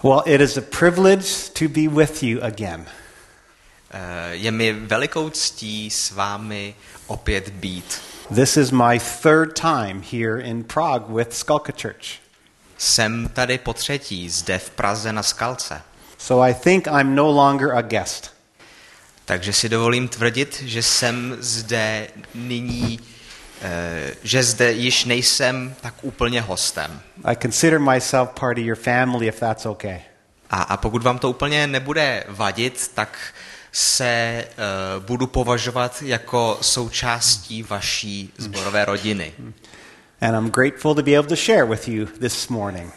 Well, it is a privilege to be with you again. Je mi velikou ctí s vámi opět být. This is my third time here in Prague with Skalka Church. Jsem tady po třetí zde v Praze na Skalce. So I think I'm no longer a guest. Takže si dovolím tvrdit, že jsem zde nyní, že zde již nejsem tak úplně hostem. I consider myself part of your family, if that's okay. A pokud vám to úplně nebude vadit, tak se budu považovat jako součástí vaší sborové rodiny. And I'm grateful to be able to share with you this morning.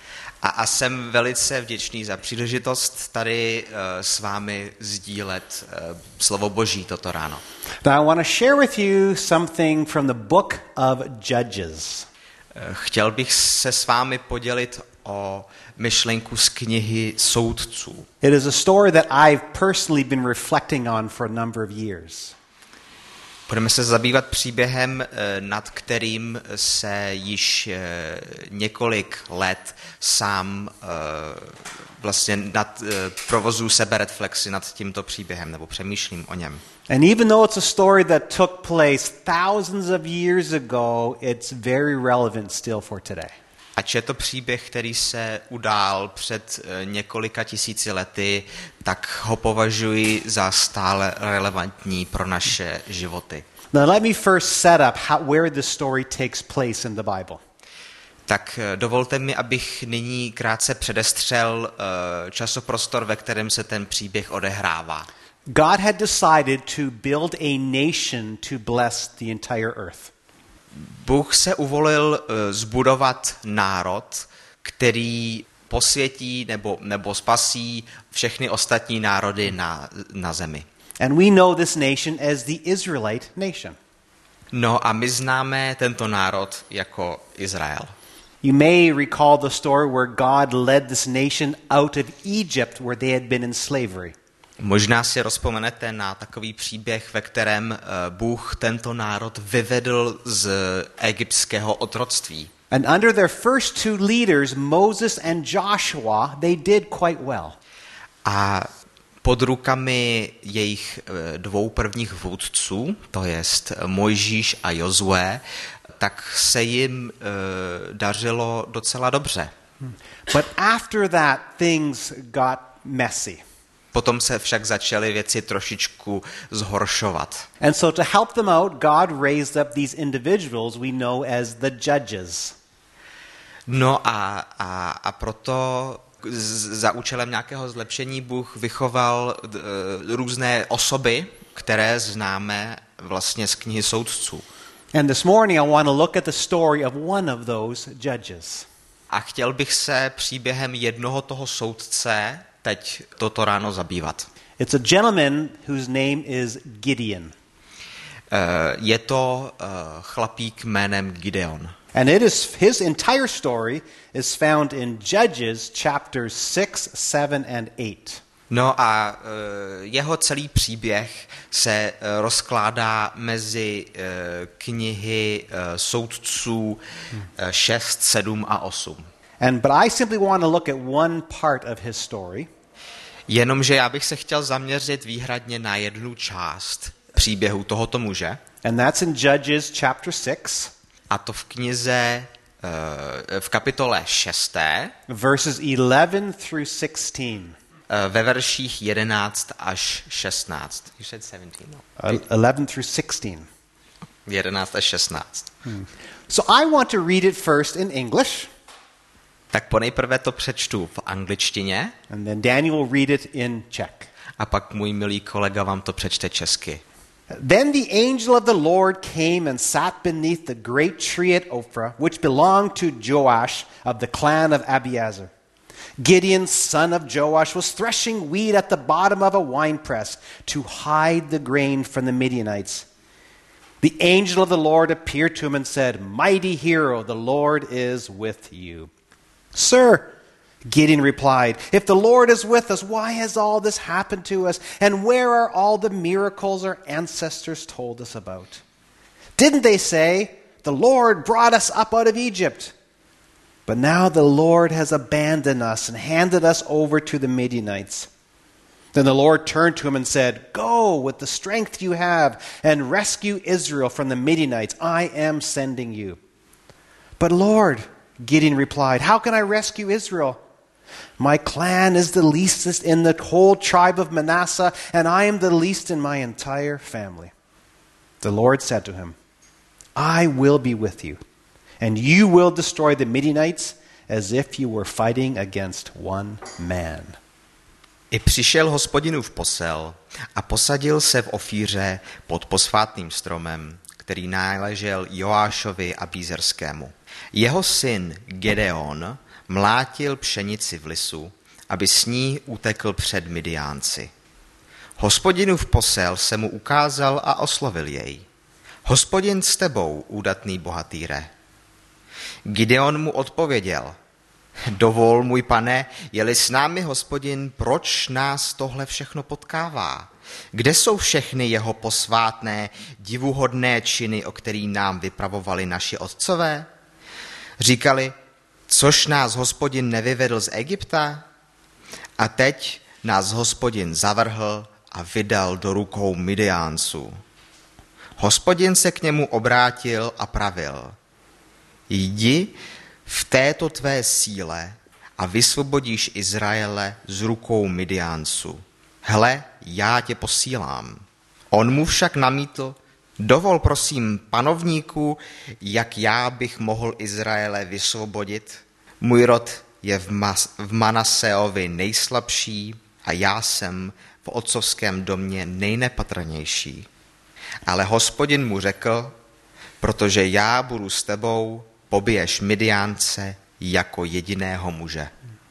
A jsem velice vděčný za příležitost tady s vámi sdílet slovo Boží toto ráno. Now I want to share with you something from the book of Judges. Chtěl bych se s vámi podělit o myšlenku z knihy Soudců. It is a story that I've personally been reflecting on for a number of years. Budeme se zabývat příběhem, nad kterým se již několik let sám vlastně provozuji sebereflexi nad tímto příběhem, nebo přemýšlím o něm. And even though it's a story that took place thousands of years ago, it's very relevant still for today. Ač je to příběh, který se udál před několika tisíci lety, tak ho považuji za stále relevantní pro naše životy. Now let me first set up where the story takes place in the Bible. Tak dovolte mi, abych nyní krátce předestřel časoprostor, ve kterém se ten příběh odehrává. God had decided to build a nation to bless the entire earth. Bůh se uvolil zbudovat národ, který posvětí nebo spasí všechny ostatní národy na zemi. And we know this nation as the Israelite nation. No a my známe tento národ jako Izrael. You may recall the story where God led this nation out of Egypt where they had been in slavery. Možná si rozpomenete na takový příběh, ve kterém Bůh tento národ vyvedl z egyptského otroctví. And under their first two leaders, Moses and Joshua, they did quite well. A pod rukami jejich dvou prvních vůdců, to jest Mojžíš a Jozue, tak se jim dařilo docela dobře. But after that, things got messy. Potom se však začaly věci trošičku zhoršovat. And so to help them out, God raised up these individuals we know as the judges. No a proto za účelem nějakého zlepšení Bůh vychoval různé osoby, které známe vlastně z knihy Soudců. And this morning I want to look at the story of one of those judges. A chtěl bych se příběhem jednoho toho soudce teď toto ráno zabývat. It's a gentleman whose name is Gideon. Je to chlapík jménem Gideon. And his entire story is found in Judges chapters 6, 7 and 8. No a jeho celý příběh se rozkládá mezi knihy Soudců 6, 7 a 8. But I simply want to look at one part of his story. Jenomže já bych se chtěl zaměřit výhradně na jednu část příběhu tohoto muže. And that's in Judges chapter 6. A to v knize, v kapitole 6. Verses 11 through 16. Ve verších 11 až 16. You said 17, no. 11 through 16. 11 až 16. So I want to read it first in English. Tak ponejprve to přečtu v angličtině. And then Daniel will read it in Czech. A pak můj milý kolega vám to přečte česky. Then the angel of the Lord came and sat beneath the great tree at Ophrah, which belonged to Joash of the clan of Abiezer. Gideon, son of Joash, was threshing wheat at the bottom of a winepress to hide the grain from the Midianites. The angel of the Lord appeared to him and said, "Mighty hero, the Lord is with you." "Sir," Gideon replied, "if the Lord is with us, why has all this happened to us? And where are all the miracles our ancestors told us about? Didn't they say, 'The Lord brought us up out of Egypt'?" But now the Lord has abandoned us and handed us over to the Midianites. Then the Lord turned to him and said, Go with the strength you have and rescue Israel from the Midianites. I am sending you. But Lord, Gideon replied, How can I rescue Israel? My clan is the leastest in the whole tribe of Manasseh, and I am the least in my entire family. The Lord said to him, I will be with you, and you will destroy the Midianites as if you were fighting against one man. I přišel Hospodinův posel a posadil se v Ofíře pod posvátným stromem, který náležel Joášovi Abízerskému. Jeho syn Gedeon mlátil pšenici v lisu, aby s ní utekl před Midiánci. Hospodinův posel se mu ukázal a oslovil jej. Hospodin s tebou, údatný bohatýre. Gideon mu odpověděl. Dovol, můj pane, je-li s námi Hospodin, proč nás tohle všechno potkává? Kde jsou všechny jeho posvátné, divuhodné činy, o který nám vypravovali naši otcové? Říkali, což nás Hospodin nevyvedl z Egypta? A teď nás Hospodin zavrhl a vydal do rukou Midiánců. Hospodin se k němu obrátil a pravil. Jdi v této tvé síle a vysvobodíš Izraele z rukou Midiánců. Hle, já tě posílám. On mu však namítl, dovol prosím panovníku, jak já bych mohl Izraele vysvobodit. Můj rod je v Manaseovi nejslabší a já jsem v otcovském domě nejnepatrnější. Ale Hospodin mu řekl, protože já budu s tebou, pobiješ Midiánce jako jediného muže.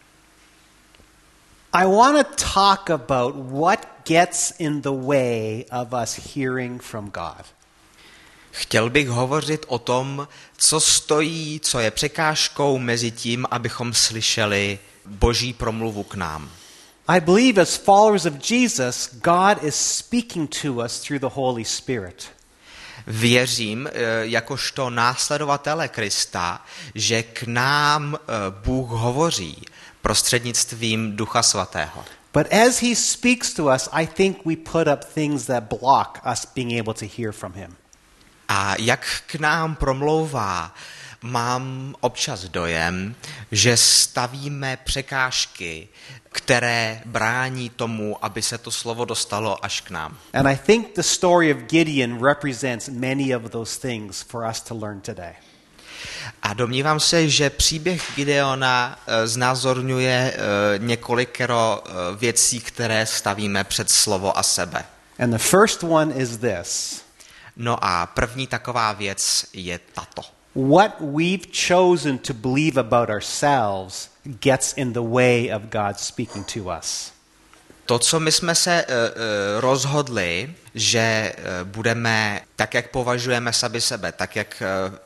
I want to talk about what gets in the way of us hearing from God. Chtěl bych hovořit o tom, co stojí, co je překážkou mezi tím, abychom slyšeli Boží promluvu k nám. I believe as followers of Jesus, God is speaking to us through the Holy Spirit. Věřím, jakožto následovatele Krista, že k nám Bůh hovoří prostřednictvím Ducha Svatého. But as he speaks to us, I think we put up things that block us being able to hear from him. A jak k nám promlouvá, mám občas dojem, že stavíme překážky, které brání tomu, aby se to slovo dostalo až k nám. And I think the story of Gideon represents many of those things for us to learn today. A domnívám se, že příběh Gideona znázorňuje několikero věcí, které stavíme před slovo a sebe. And the first one is this. No a první taková věc je tato. What we've chosen to believe about ourselves gets in the way of God speaking to us. To, co my jsme se rozhodli, že budeme, tak jak považujeme sami sebe, tak jak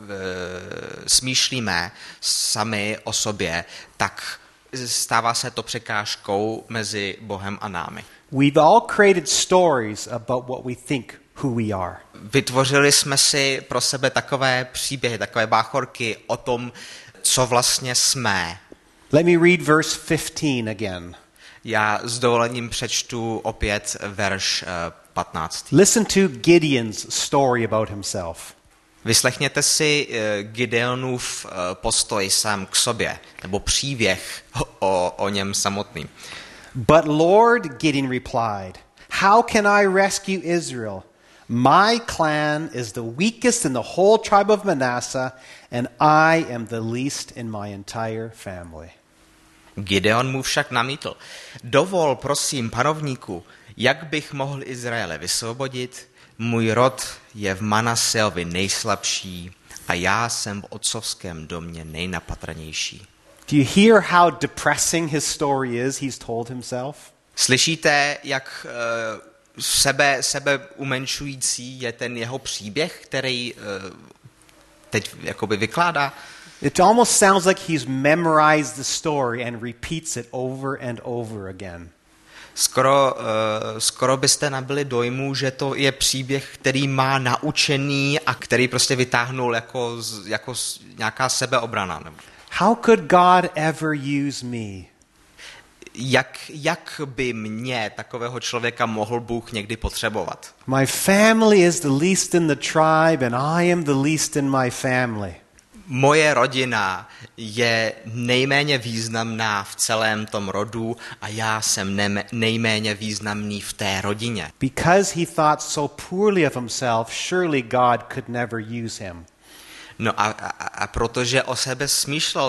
smýšlíme sami o sobě, tak stává se to překážkou mezi Bohem a námi. We've all created stories about what we think who we are. Vytvořili jsme si pro sebe takové příběhy, takové báchorky o tom, co vlastně jsme. Let me read verse 15 again. Já s dovolením přečtu opět verš 15. Listen to Gideon's story about himself. Vyslechněte si Gideonův postoj sám k sobě, nebo příběh o něm samotným. But Lord, Gideon replied, How can I rescue Israel? My clan is the weakest in the whole tribe of Manasseh, and I am the least in my entire family. Gideon mu však namítl. Dovol, prosím, panovníku, jak bych mohl Izraele vysvobodit? Můj rod je v Manaseovi nejslabší a já jsem v otcovském domě nejnapatrnější. Do you hear how depressing his story is, he's told himself? Slyšíte, jak sebe umenšující je ten jeho příběh, který teď jakoby vykládá? It almost sounds like he's memorized the story and repeats it over and over again. Skoro byste nabili dojmu, že to je příběh, který má naučený a který prostě vytáhnul jako nějaká sebeobrana. How could God ever use me? Jak by mě, takového člověka, mohl Bůh někdy potřebovat? My family is the least in the tribe and I am the least in my family. Moje rodina je nejméně významná v celém tom rodu a já jsem nejméně významný v té rodině. Because he thought so poorly of himself, surely God could never use him. No a protože o sebe smýšlel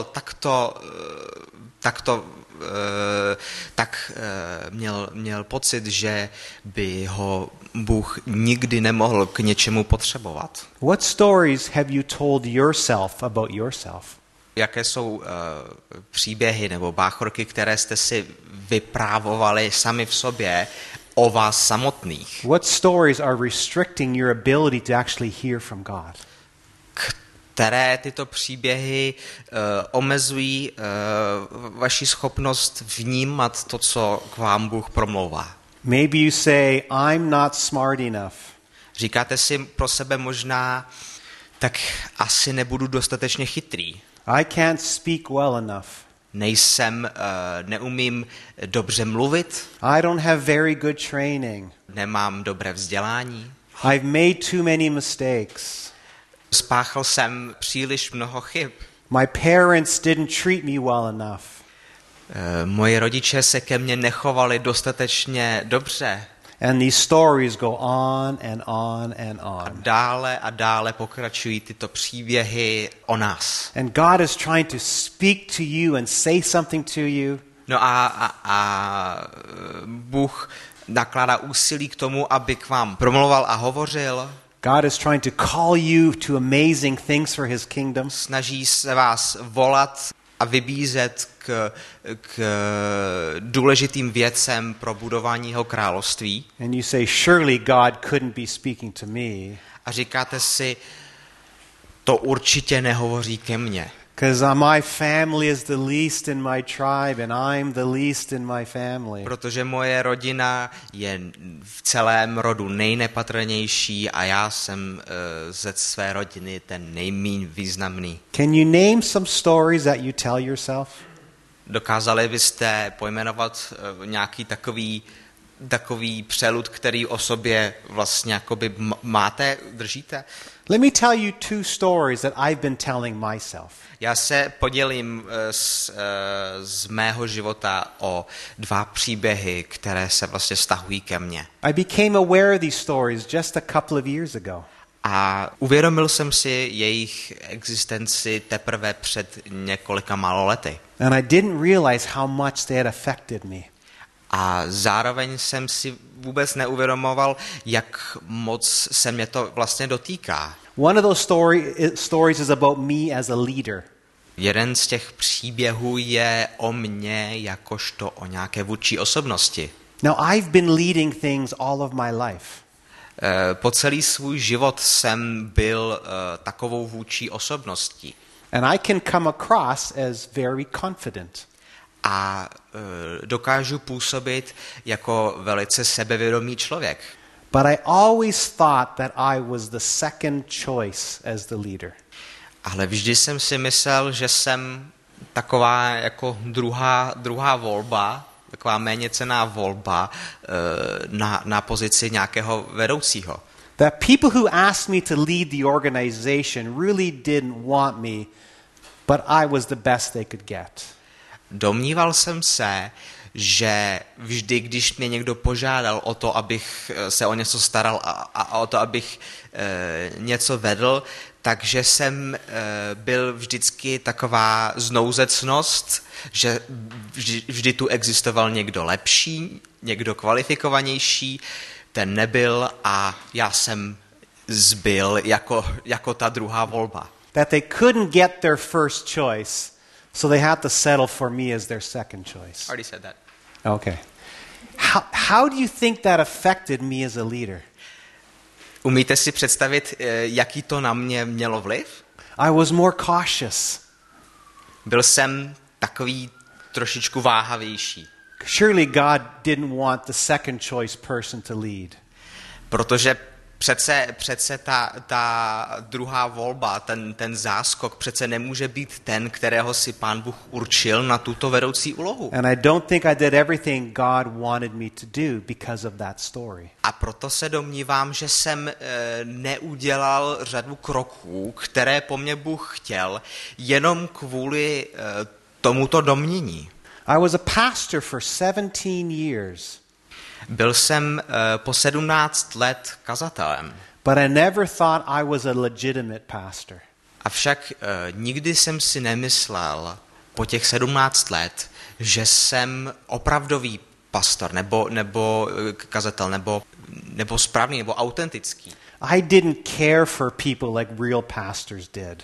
tak měl pocit, že by ho Bůh nikdy nemohl k něčemu potřebovat. What stories have you told yourself about yourself? Jaké jsou příběhy nebo báchorky, které jste si vyprávovali sami v sobě o vás samotných? What stories are restricting your ability to actually hear from God? Které tyto příběhy omezují vaši schopnost vnímat to, co k vám Bůh promlouvá. Maybe you say, I'm not smart enough. Říkáte si pro sebe možná, tak asi nebudu dostatečně chytrý. I can't speak well enough. Neumím dobře mluvit. I don't have very good training. Nemám dobré vzdělání. I've made too many mistakes. Spáchal jsem příliš mnoho chyb. My parents didn't treat me well enough. Moji rodiče se ke mně nechovali dostatečně dobře. And these stories go on and on and on. A dále pokračují tyto příběhy o nás. And God is trying to speak to you and say something to you. No a Bůh nakládá úsilí k tomu, aby k vám promluval a hovořil. God is trying to call you to amazing things for his kingdom. Snaží se vás volat a vybízet k důležitým věcem pro budování jeho království. And you say, surely God couldn't be speaking to me. A říkáte si, to určitě nehovoří ke mně. Because my family is the least in my tribe and I'm the least in my family. Protože moje rodina je v celém rodu nejnepatrnější a já jsem ze své rodiny ten nejméně významný. Can you name some stories that you tell yourself? Dokázali byste pojmenovat nějaký takový přelud, který o sobě vlastně jakoby držíte? Let me tell you two stories that I've been telling myself. Já se podělím z mého života o 2 příběhy, které se vlastně vztahují ke mně. I became aware of these stories just a couple of years ago. A uvědomil jsem si jejich existenci teprve před několika málo lety. And I didn't realize how much they had affected me. A zároveň jsem si vůbec neuvědomoval, jak moc se mě to vlastně dotýká. One of those stories is about me as a leader. Jeden z těch příběhů je o mně jakožto o nějaké vůdčí osobnosti. Now I've been leading things all of my life. Po celý svůj život jsem byl takovou vůdčí osobností. And I can come across as very confident. A dokážu působit jako velice sebevědomý člověk. But I always thought that I was the second choice as the leader. Ale vždy jsem si myslel, že jsem taková jako druhá volba, taková méněcenná volba na pozici nějakého vedoucího. That people who asked me to lead the organization really didn't want me, but I was the best they could get. Domníval jsem se, že vždy, když mě někdo požádal o to, abych se o něco staral a o to, abych něco vedl, takže jsem byl vždycky taková znouzecnost, že vždy tu existoval někdo lepší, někdo kvalifikovanější, ten nebyl a já jsem zbyl jako ta druhá volba. That they couldn't get their first choice, so they had to settle for me as their second choice. Already said that. Okay. How do you think that affected me as a leader? Umíte si představit, jaký to na mě mělo vliv? I was more cautious. Byl jsem takový trošičku váhavější. Surely God didn't want the second choice person to lead. Protože Přece ta druhá volba, ten záskok přece nemůže být ten, kterého si Pán Bůh určil na tuto vedoucí úlohu. And I don't think I did everything God wanted me to do because of that story. A proto se domnívám, že jsem neudělal řadu kroků, které po mně Bůh chtěl, jenom kvůli tomuto domnění. I was a pastor for 17 years. Byl jsem po 17 let kazatelem. But I never thought I was a legitimate pastor. Avšak nikdy jsem si nemyslel po těch 17 let, že jsem opravdový pastor, nebo kazatel, nebo správný, nebo autentický. I didn't care for people like real pastors did.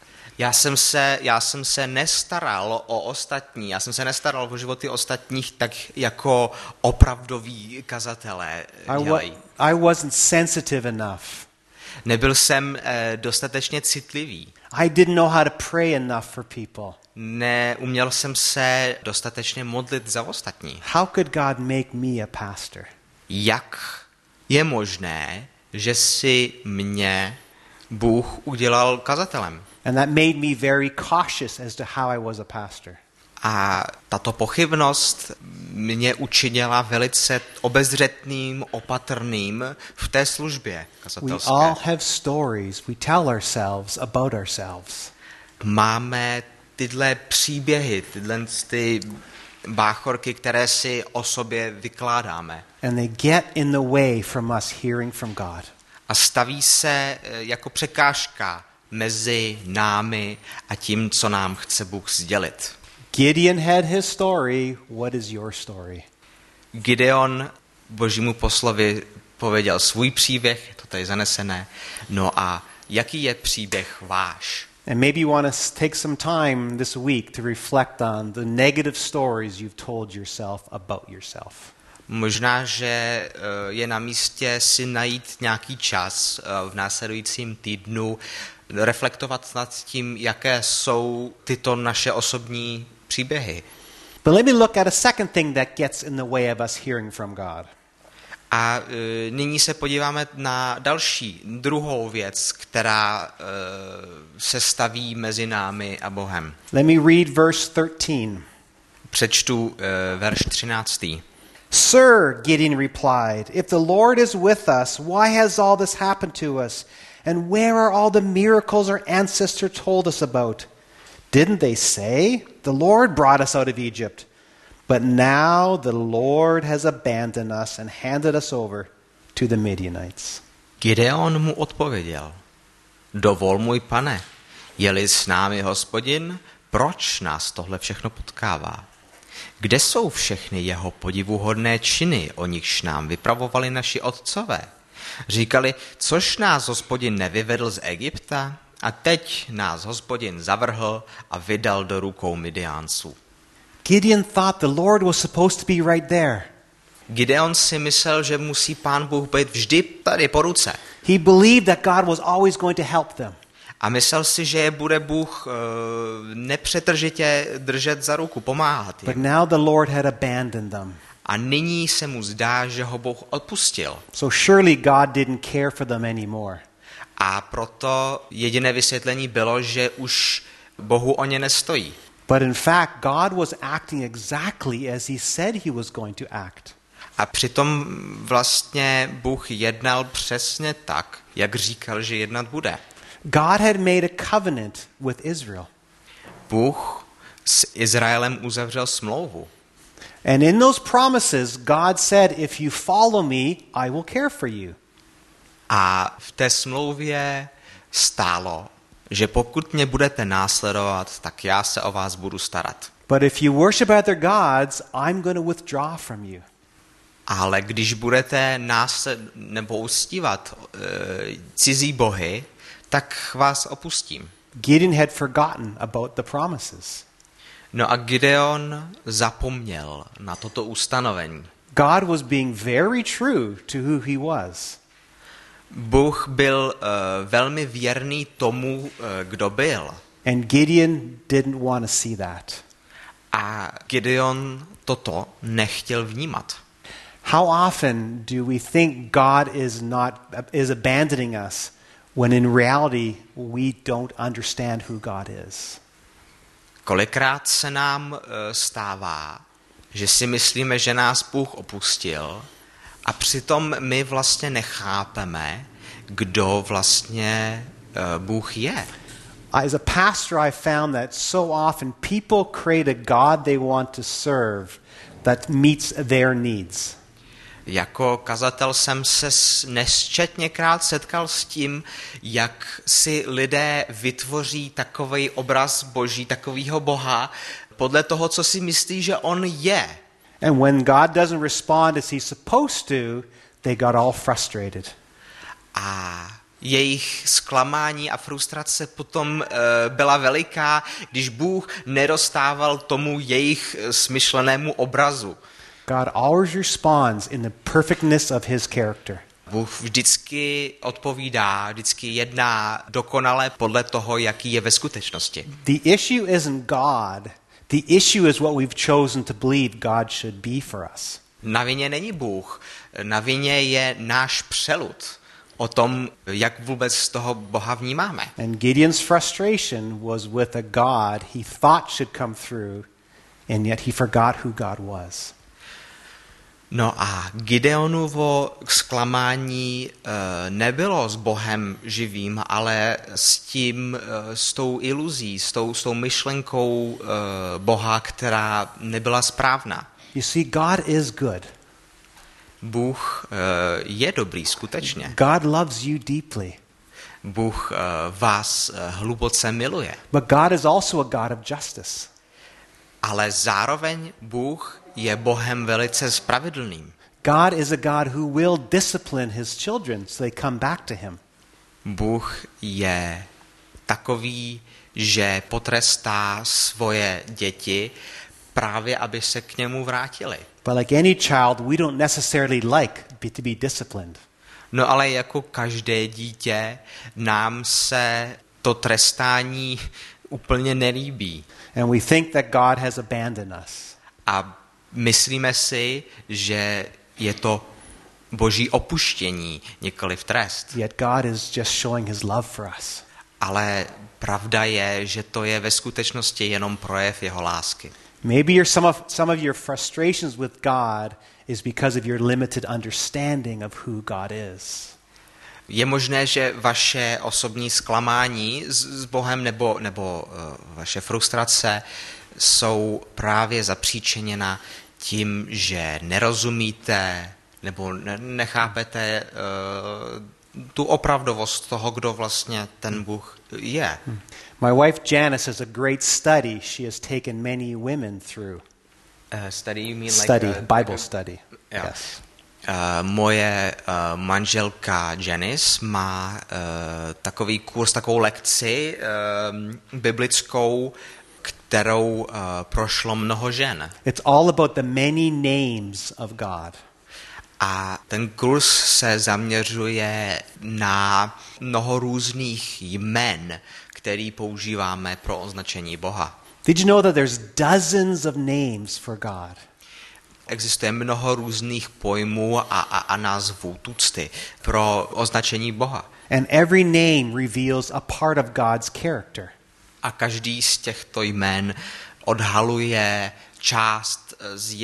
Já jsem se nestaral o ostatní, já jsem se nestaral o životy ostatních tak jako opravdoví kazatelé dělají. I wasn't sensitive enough. Nebyl jsem dostatečně citlivý. I didn't know how to pray enough for people. Neuměl jsem se dostatečně modlit za ostatní. How could God make me a pastor? Jak je možné, že si mě Bůh udělal kazatelem? And that made me very cautious as to how I was a pastor. A tato pochybnost mě učinila velice obezřetným, opatrným v té službě kazatelské. We all have stories we tell ourselves about ourselves. Máme tyhle příběhy, ty báchorky, které si o sobě vykládáme. And they get in the way from us hearing from God. A staví se jako překážka mezi námi a tím, co nám chce Bůh sdělit. Gideon had his story. What is your story? Gideon Božímu poslovi pověděl svůj příběh, je to tady zanesené. No a jaký je příběh váš? And maybe you want to take some time this week to reflect on the negative stories you've told yourself about yourself. Možná, že je na místě si najít nějaký čas v následujícím týdnu, reflektovat nad tím, jaké jsou tyto naše osobní příběhy. But let me look at a second thing that gets in the way of us hearing from God. A nyní se podíváme na druhou věc, která se staví mezi námi a Bohem. Let me read verse 13. Přečtu verš 13. Sir, Gideon replied, if the Lord is with us, why has all this happened to us? And where are all the miracles our ancestors told us about? Didn't they say, the Lord brought us out of Egypt? But now the Lord has abandoned us and handed us over to the Midianites. Gideon mu odpověděl, dovol můj pane, je-li s námi Hospodin, proč nás tohle všechno potkává? Kde jsou všechny jeho podivuhodné činy, o nichž nám vypravovali naši otcové? Říkali, což nás Hospodin nevyvedl z Egypta? A teď nás Hospodin zavrhl a vydal do rukou Midiánců. Gideon thought the Lord was supposed to be right there. Gideon si myslel, že musí Pán Bůh být vždy tady po ruce. He believed that God was always going to help them. A myslel si, že je bude Bůh nepřetržitě držet za ruku, pomáhat jim. But now the Lord had abandoned them. A nyní se mu zdá, že ho Bůh odpustil. So surely God didn't care for them anymore. A proto jediné vysvětlení bylo, že už Bohu o ně nestojí. But in fact, God was acting exactly as he said he was going to act. A přitom vlastně Bůh jednal přesně tak, jak říkal, že jednat bude. God had made a covenant with Israel. Bůh s Izraelem uzavřel smlouvu. And in those promises, God said, if you follow me, I will care for you. A v té smlouvě stálo, že pokud mě budete následovat, tak já se o vás budu starat. But if you worship other gods, I'm going to withdraw from you. Ale když budete nebo uctívat cizí bohy, tak vás opustím. Gideon had forgotten about the promises. No a Gideon zapomněl na toto ustanovení. God was being very true to who he was. Bůh byl velmi věrný tomu, kdo byl. And Gideon didn't want to see that. A Gideon toto nechtěl vnímat. How often do we think God is abandoning us when in reality we don't understand who God is? Kolikrát se nám stává, že si myslíme, že nás Bůh opustil a přitom my vlastně nechápeme, kdo vlastně Bůh je. As a pastor, I found that so often people create a God they want to serve that meets their needs. Jako kazatel jsem se nesčetněkrát setkal s tím, jak si lidé vytvoří takový obraz Boží, takovýho Boha, podle toho, co si myslí, že on je. And when God doesn't respond as he's supposed to, they got all frustrated. A jejich zklamání a frustrace potom byla veliká, když Bůh nedostával tomu jejich smyšlenému obrazu. God always responds in the perfectness of his character. Bůh vždycky odpovídá, vždycky jedná dokonale podle toho, jaký je ve skutečnosti. The issue isn't God. The issue is what we've chosen to believe God should be for us. Na vině není Bůh, na vině je náš přelud o tom, jak vůbec z toho Boha vnímáme. And Gideon's frustration was with a God he thought should come through, and yet he forgot who God was. No a Gideonovo zklamání nebylo s Bohem živým, ale s tou iluzí, s tou myšlenkou Boha, která nebyla správná. You see, God is good. Bůh je dobrý, skutečně. God loves you deeply. Bůh vás hluboce miluje. But God is also a God of justice. Ale zároveň Bůh je Bohem velice spravedlným. God is a God who will discipline his children so they come back to him. Bůh je takový, že potrestá svoje děti právě, aby se k němu vrátili. But like any child, we don't necessarily like to be disciplined. No ale jako každé dítě nám se to trestání úplně nelíbí. And we think that God has abandoned us. A myslíme si, že je to Boží opuštění, nikoliv trest. Yet God is just showing his love for us. Ale pravda je, že to je ve skutečnosti jenom projev jeho lásky. Maybe some of your frustrations with God is because of your limited understanding of who God is. Je možné, že vaše osobní zklamání s Bohem nebo vaše frustrace jsou právě zapříčiněna tím, že nerozumíte nebo nechápete tu opravdovost toho, kdo vlastně ten Bůh je. My wife Janice has a great study she has taken many women through. Study, you mean Study, like Bible study. Yeah. Yes. Moje manželka Janice má takový kurz, takovou lekci biblickou, kterou prošlo mnoho žen. It's all about the many names of God. A ten kurz se zaměřuje na mnoho různých jmen, který používáme pro označení Boha. Did you know that there's dozens of names for God? Existuje mnoho různých pojmů a názvů, tucty pro označení Boha. And every name reveals a part of God's character. A každý z těchto jmen odhaluje část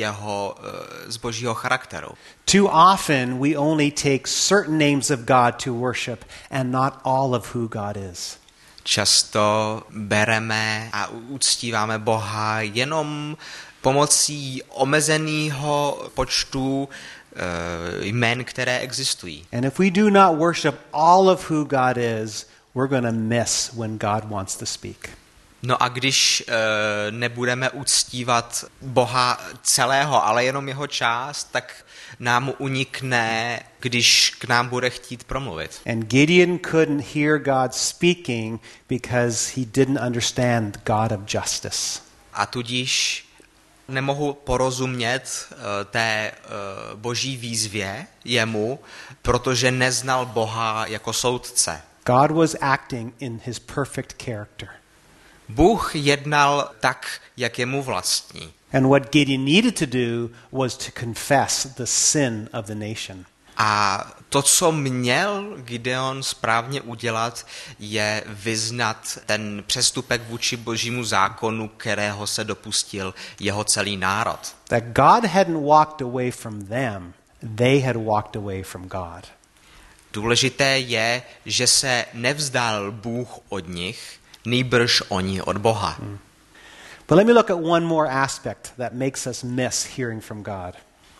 z Božího charakteru. Too often we only take certain names of God to worship and not all of who God is. Často bereme a uctíváme Boha jenom pomocí omezeného počtu jmen, které existují. And if we do not worship all of who God is, we're going to miss when God wants to speak. No a když nebudeme uctívat Boha celého, ale jenom jeho část, tak nám unikne, když k nám bude chtít promluvit. And Gideon couldn't hear God speaking because he didn't understand God of justice. A tudíž nemohu porozumět té boží výzvě jemu, protože neznal Boha jako soudce. God was acting in his perfect character. Bůh jednal tak, jak je mu vlastní. And what Gideon needed to do was to confess the sin of the nation. A to, co měl Gideon správně udělat, je vyznat ten přestupek vůči božímu zákonu, kterého se dopustil jeho celý národ. That God hadn't walked away from them, they had walked away from God. Důležité je, že se nevzdál Bůh od nich, nýbrž oni od Boha. But let me look at one more aspect that makes us miss hearing from God.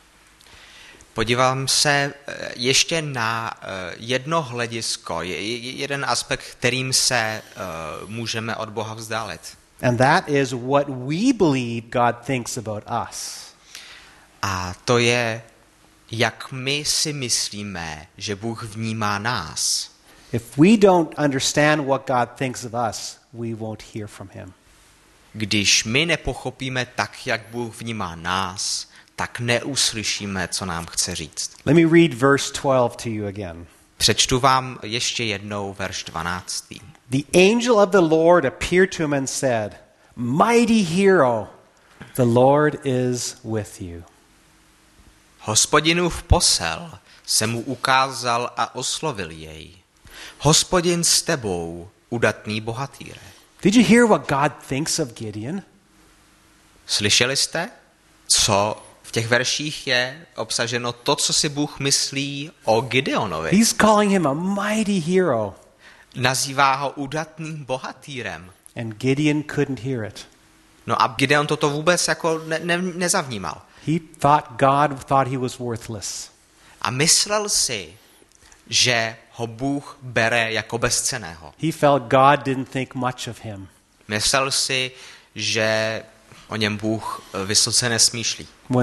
Podívám se ještě na jedno hledisko, jeden aspekt, kterým se můžeme od Boha vzdálit. And that is what we believe God thinks about us. A to je, jak my si myslíme, že Bůh vnímá nás. If we don't understand what God thinks of us, we won't hear from him. Když my nepochopíme tak, jak Bůh vnímá nás, tak neuslyšíme, co nám chce říct. Let me read verse 12 to you again. Přečtu vám ještě jednou verš 12. The angel of the Lord appeared to him and said, "Mighty hero, the Lord is with you." Hospodinův posel se mu ukázal a oslovil jej. Hospodin s tebou, udatný bohatýre. Did you hear what God thinks of Gideon? Slyšeli jste, co v těch verších je obsaženo to, co si Bůh myslí o Gideonovi? He's calling him a mighty hero. Nazývá ho udatným bohatýrem. And Gideon couldn't hear it. No a Gideon toto vůbec jako nezavnímal. God thought he was worthless. A myslel si, že ho Bůh bere jako bezcenného. He felt God didn't think much of him. Myslel si, že o něm Bůh vysoce nesmýšlí.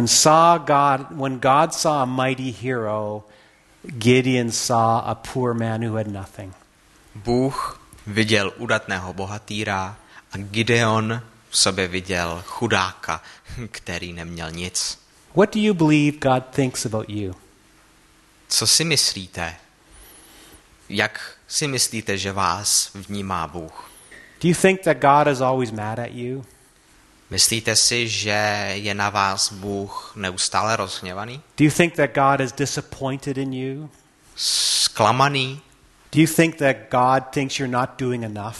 When God saw a mighty hero, Gideon saw a poor man who had nothing. Bůh viděl udatného bohatýra a Gideon v sobě viděl chudáka, který neměl nic. What do you believe God thinks about you? Co si myslíte? Jak si myslíte, že vás vnímá Bůh? Do you think that God is always mad at you? Myslíte si, že je na vás Bůh neustále rozhněvaný? Do you think that God is disappointed in you? Zklamaný? Do you think that God thinks you're not doing enough?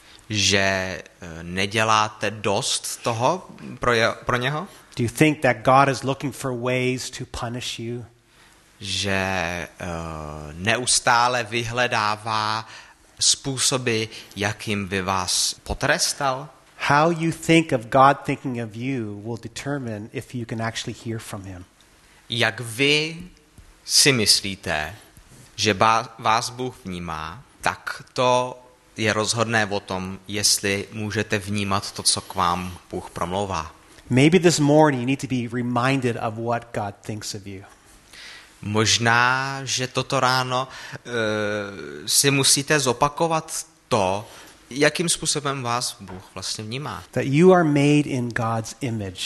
Že neděláte dost toho pro něho? Do you think that God is looking for ways to punish you? Že neustále vyhledává způsoby, jakým by vás potrestal? How you think of God thinking of you will determine if you can actually hear from him. Jak vy si myslíte, že vás Bůh vnímá, tak to je rozhodné o tom, jestli můžete vnímat to, co k vám Bůh promlouvá. Maybe this morning you need to be reminded of what God thinks of you. Možná, že toto ráno si musíte zopakovat to, jakým způsobem vás Bůh vlastně vnímá. That you are made in God's image.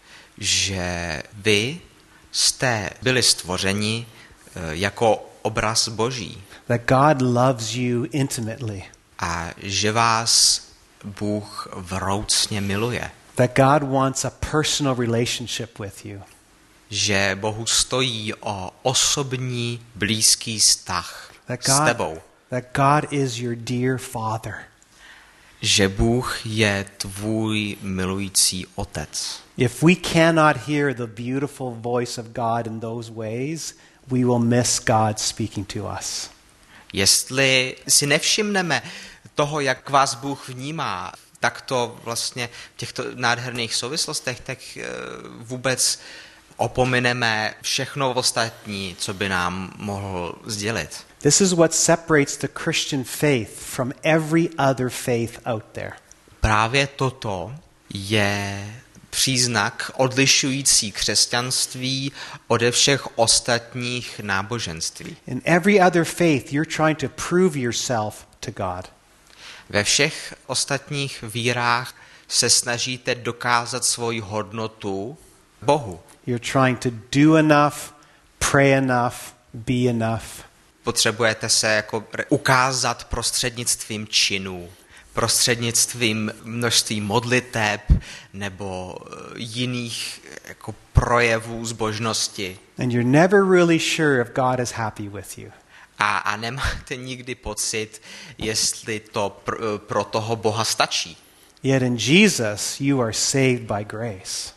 Že vy jste byli stvořeni jako obraz Boží. That God loves you intimately. A že vás Bůh vroucně miluje. That God wants a personal relationship with you. Že Bohu stojí o osobní, blízký vztah s tebou. That God is your dear father. Že Bůh je tvůj milující otec. If we cannot hear the beautiful voice of God in those ways, we will miss God speaking to us. Jestli si nevšimneme toho, jak vás Bůh vnímá, tak to vlastně v těchto nádherných souvislostech, tak vůbec opomineme všechno ostatní, co by nám mohl sdělit. This is what separates the Christian faith from every other faith out there. Právě toto je příznak odlišující křesťanství ode všech ostatních náboženství. In every other faith, you're trying to prove yourself to God. Ve všech ostatních vírách se snažíte dokázat svoji hodnotu Bohu. You're trying to do enough, pray enough, be enough. Potřebujete se jako ukázat prostřednictvím činů, prostřednictvím množství modliteb nebo jiných jako projevů zbožnosti. And you're never really sure if God is happy with you. A nemáte nikdy pocit, jestli to pro toho Boha stačí. Yet in Jesus you are saved by grace.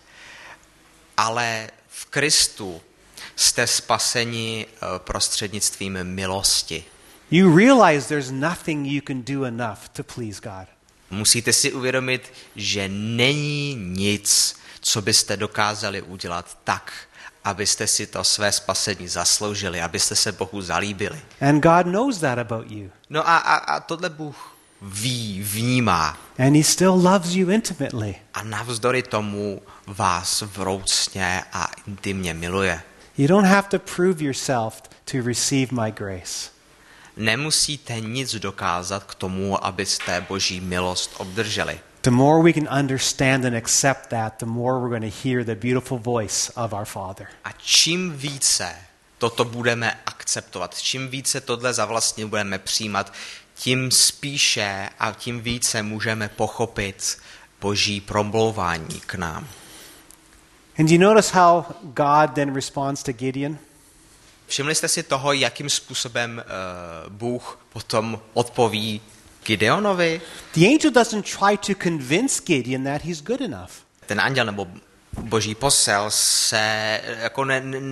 Ale v Kristu jste spaseni prostřednictvím milosti. You realize there's nothing you can do enough to please God. Musíte si uvědomit, že není nic, co byste dokázali udělat tak, abyste si to své spasení zasloužili, abyste se Bohu zalíbili. And God knows that about you. No a tohle Bůh ví, vnímá. And he still loves you intimately. A navzdory tomu vás vroucně a intimně miluje. You don't have to prove yourself to receive my grace. Nemusíte nic dokázat k tomu, abyste Boží milost obdrželi. The more we can understand and accept that, the more we're going to hear the beautiful voice of our Father. A čím více toto budeme akceptovat, čím více tohle za vlastní budeme přijímat, tím spíše a tím více můžeme pochopit Boží promlouvání k nám. And you notice how God then responds to Gideon? Všimli jste si toho, jakým způsobem Bůh potom odpoví Gideonovi? The angel doesn't try to convince Gideon that he's good enough. Ten anděl nebo Boží posel se jako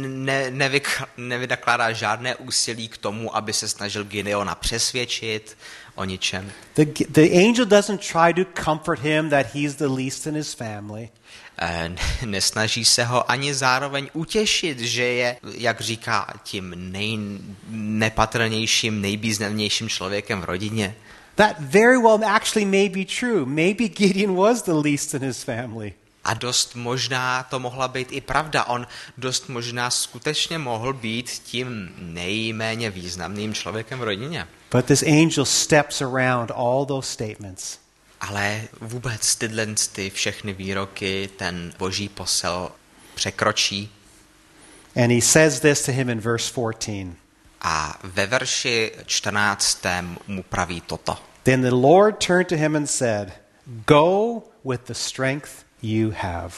nevynakládá žádné úsilí k tomu, aby se snažil Gideona přesvědčit o ničem. The angel doesn't try to comfort him that he's the least in his family. Nesnaží se ho ani zároveň utěšit, že je, jak říká, tím nejnepatrnějším, nejvýznamnějším člověkem v rodině. That very well actually may be true. Maybe Gideon was the least in his family. A dost možná to mohla být i pravda. On dost možná skutečně mohl být tím nejméně významným člověkem v rodině. But this angel steps around all those statements. Ale vůbec ty všechny výroky ten Boží posel překročí. And he says this to him in verse 14. A ve verši 14. mu praví toto. Then the Lord turned to him and said, "Go with the strength you have."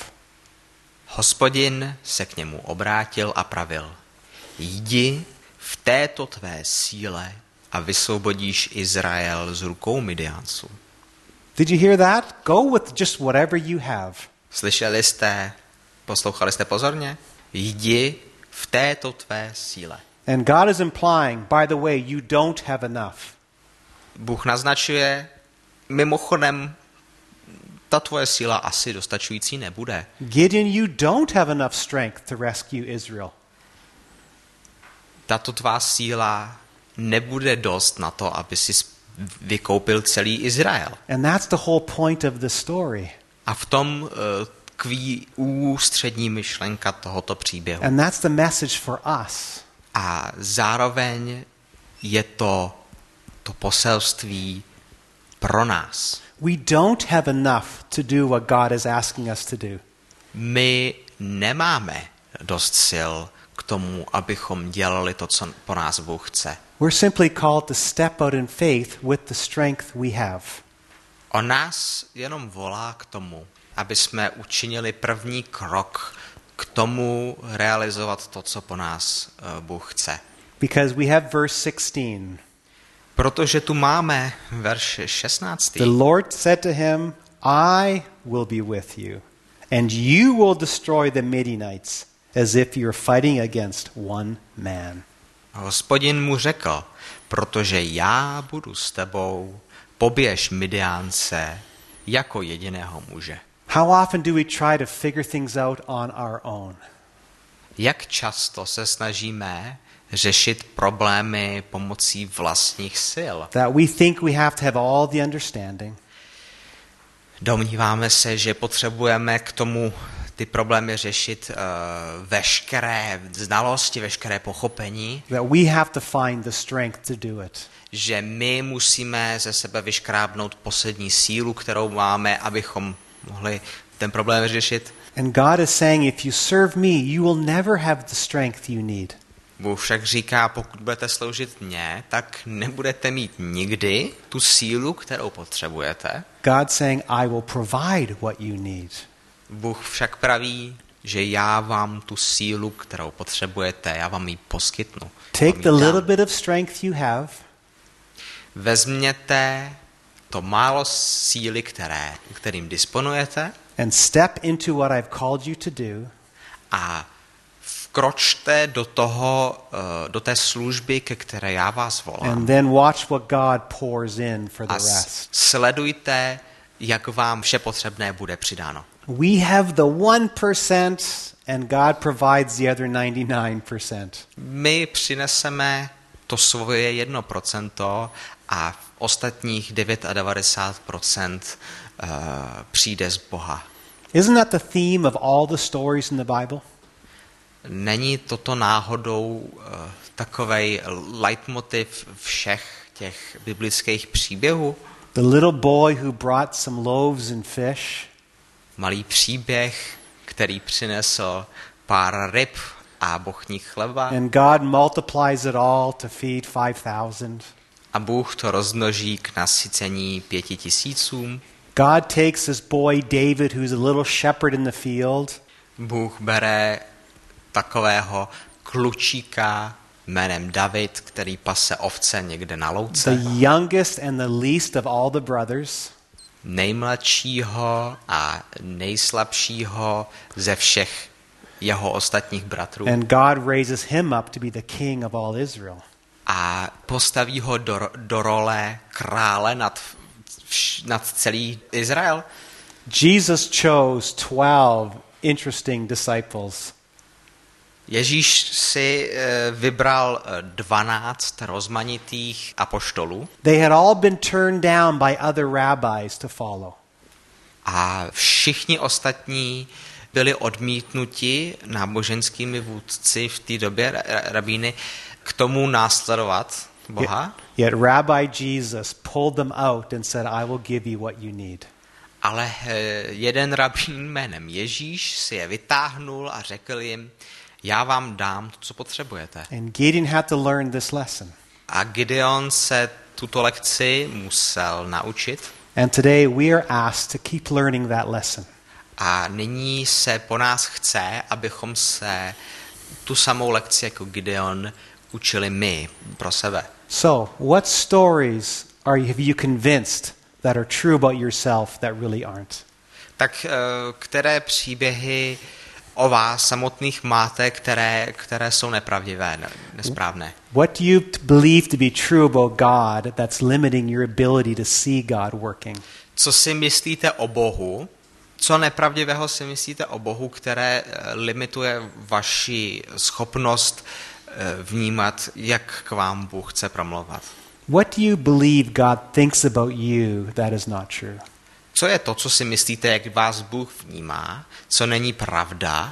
Hospodin se k němu obrátil a pravil: Jdi v této tvé síle a vysvobodíš Izrael z rukou Midiánců. Did you hear that? Go with just whatever you have. Slyšeli jste, poslouchali jste pozorně? Jdi v této tvé síle. And God is implying, by the way, you don't have enough. Bůh naznačuje, mimochodem, ta tvoje síla asi dostačující nebude. Gideon, you don't have enough strength to rescue Israel. Tato tvá síla nebude dost na to, aby si vykoupil celý Izrael. And that's the whole point of the story. A v tom tkví ústřední myšlenka tohoto příběhu. And that's the message for us. A zároveň je to poselství pro nás. We don't have enough to do what God is asking us to do. My nemáme dost sil k tomu, abychom dělali to, co po nás Bůh chce. We're simply called to step out in faith with the strength we have. On nás jenom volá k tomu, aby jsme učinili první krok k tomu realizovat to, co po nás Bůh chce. Because we have verse 16. Protože tu máme verš 16. The Lord said to him, I will be with you, and you will destroy the Midianites, as if you were fighting against one man. Hospodin mu řekl, protože já budu s tebou, poběž Midiánce jako jediného muže. How often do we try to figure things out on our own? Jak často se snažíme řešit problémy pomocí vlastních sil? That we think we have to have all the understanding. Domníváme se, že potřebujeme k tomu ty problémy řešit veškeré znalosti, veškeré pochopení. That we have to find the strength to do it. Že my musíme ze sebe vyškrábnout poslední sílu, kterou máme, abychom mohli ten problém řešit. And God is saying, if you serve me, you will never have the strength you need. Bůh však říká, pokud budete sloužit mně, tak nebudete mít nikdy tu sílu, kterou potřebujete. God's saying, I will provide what you need. Bůh však praví, že já vám tu sílu, kterou potřebujete, já vám ji poskytnu. Take the little bit of strength you have Vezměte to málo síly, kterým disponujete, and step into what I've called you to do. a vkročte do té služby, ke které já vás volám. And then watch what God pours in for the A rest. sledujte, jak vám vše potřebné bude přidáno. We have the 1% and God provides the other 99%. My přineseme to svoje 1% a ostatních 99% přijde z Boha. Isn't that the theme of all the stories in the Bible? Není toto náhodou takovej leitmotiv všech těch biblických příběhů? The little boy who brought some loaves and fish, Malý příběh, který přinesl pár ryb a bochní chleba and God multiplies it all to feed 5,000. a Bůh to rozmnoží k nasycení 5,000. God takes this boy David, who's a little shepherd in the field, Bůh bere takového klučíka jménem David, který pase ovce někde na louce, the youngest and the least of all the brothers, nejmladšího a nejslabšího ze všech jeho ostatních bratrů, and God raises him up to be the king of all Israel. a postaví ho do role krále nad celý Izrael. Jesus chose 12 interesting disciples. Ježíš si vybral 12 rozmanitých apoštolů They had all been turned down by other rabbis to follow. a všichni ostatní byli odmítnuti náboženskými vůdci v té době, rabíny, k tomu následovat Boha. Yet Rabbi Jesus pulled them out and said, I will give you what you need. Ale jeden rabín jménem Ježíš si je vytáhnul a řekl jim, já vám dám to, co potřebujete. And Gideon had to learn this lesson. A Gideon se tuto lekci musel naučit And today we are asked to keep learning that lesson. a nyní se po nás chce, abychom se tu samou lekci jako Gideon učili my pro sebe. So, what stories have you convinced that are true about yourself that really aren't? Tak které příběhy o vás samotných máte, které jsou nepravdivé, nesprávné? What do you believe to be true about God that's limiting your ability to see God working? Co si myslíte o Bohu? Co nepravdivého si myslíte o Bohu, které limituje vaši schopnost vnímat, jak k vám Bůh chce promlouvat? What do you believe God thinks about you that is not true? Co je to, co si myslíte, jak vás Bůh vnímá, co není pravda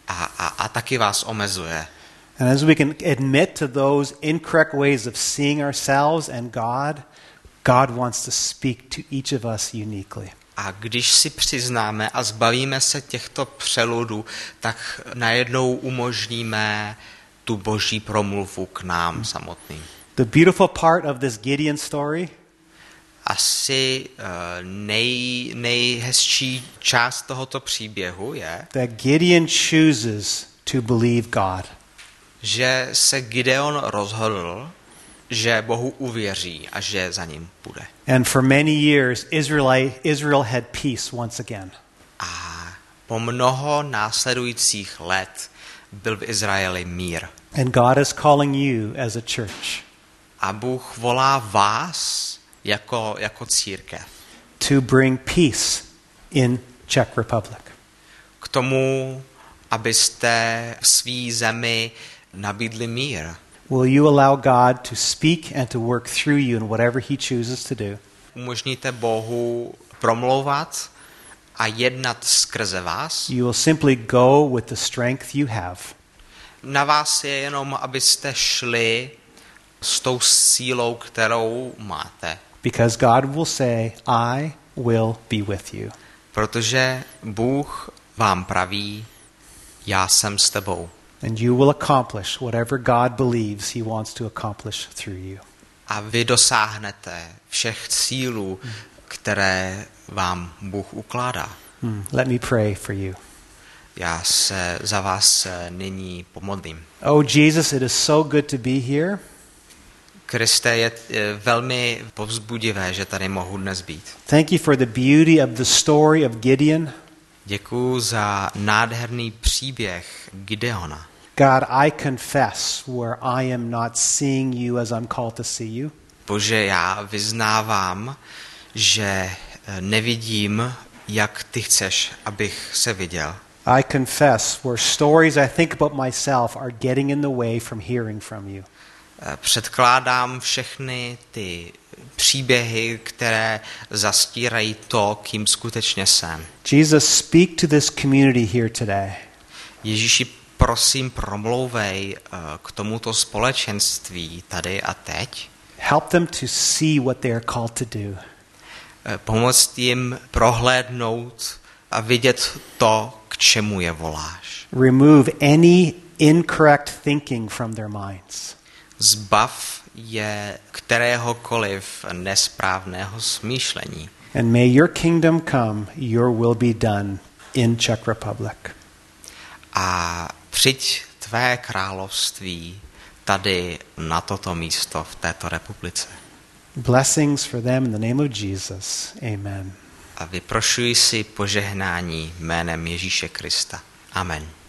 a taky vás omezuje? And as we can admit to those incorrect ways of seeing ourselves and God wants to speak to each of us uniquely. A když si přiznáme a zbavíme se těchto přeludů, tak najednou umožníme tu boží promluvu k nám samotným. The beautiful part of this Gideon story Asi nejhezčí část tohoto příběhu je, that Gideon chooses to believe God. že se Gideon rozhodl, že Bohu uvěří a že za ním bude. And for many years Israel had peace once again. A po mnoho následujících let byl v Izraeli mír. And God is calling you as a church A Bůh volá vás jako církev to bring peace in Czech Republic. k tomu, abyste v své zemi nabídli mír. Will you allow God to speak and to work through you in whatever he chooses to do? Umožníte Bohu promlouvat a jednat skrze vás. You will simply go with the strength you have. Na vás je jenom, abyste šli s tou sílou, kterou máte. Because God will say, I will be with you. Protože Bůh vám praví, já jsem s tebou. And you will accomplish whatever God believes he wants to accomplish through you. A vy dosáhnete všech cílů, které vám Bůh ukládá. Let me pray for you. Já se za vás nyní pomodlím. Oh, Jesus, it is so good to be here. Kriste, je velmi povzbudivé, že tady mohu dnes být. Thank you for the beauty of the story of Gideon. Děkuji za nádherný příběh Gideona. God, I confess where I am not seeing you as I'm called to see you. Bože, já vyznávám, že nevidím, jak ty chceš, abych se viděl. I confess where stories I think about myself are getting in the way from hearing from you. Předkládám všechny ty příběhy, které zastírají to, kým skutečně jsem. Jesus, speak to this community here today. Ježíši, prosím, promlouvej k tomuto společenství tady a teď. Help them to see what they are called to do. Pomoct jim prohlédnout a vidět to, k čemu je voláš. Remove any incorrect thinking from their minds. Zbav je kteréhokoliv nesprávného smýšlení. And may your kingdom come, your will be done in Czech Republic. A přijď tvé království tady na toto místo v této republice. Blessings for them in the name of Jesus. Amen. A vyprošuji si požehnání jménem Ježíše Krista. Amen.